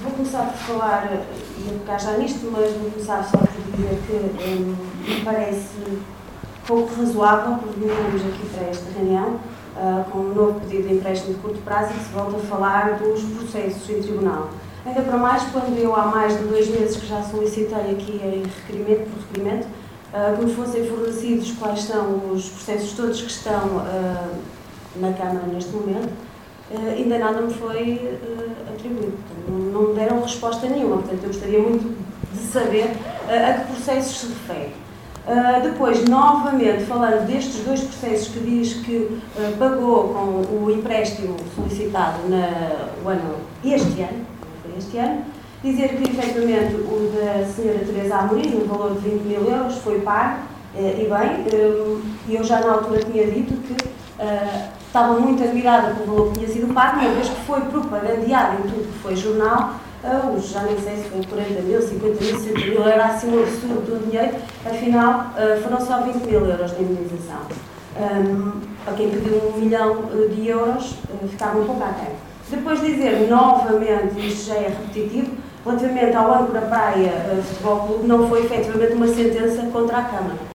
Vou começar por falar, ia pegar já nisto, mas vou começar só por dizer que me parece pouco razoável que venhamos aqui para esta reunião com um novo pedido de empréstimo de curto prazo e que se volta a falar dos processos em tribunal. Ainda para mais quando eu há mais de 2 meses que já solicitei aqui em requerimento, por requerimento, que nos fossem fornecidos quais são os processos todos que estão na Câmara neste momento, ainda nada me foi atribuído. Portanto, não me deram resposta nenhuma. Portanto, eu gostaria muito de saber a que processos se refere. Depois, novamente, falando destes 2 processos que diz que pagou com o empréstimo solicitado este ano, dizer que, efetivamente, o da Sra. Teresa Amorim, no valor de 20.000 euros, foi pago, e bem, eu já na altura tinha dito que estava muito admirada pelo valor que tinha sido pago, uma vez que foi propagandeado em tudo que foi jornal, já nem sei se foi 40.000, 50.000, 60.000, era assim um absurdo do dinheiro, afinal foram só 20.000 euros de indemnização. Para quem pediu 1 milhão de euros, ficava um pouco aquém. Depois dizer novamente, isto já é repetitivo, relativamente ao Âncora Praia Futebol Clube, não foi efetivamente uma sentença contra a Câmara.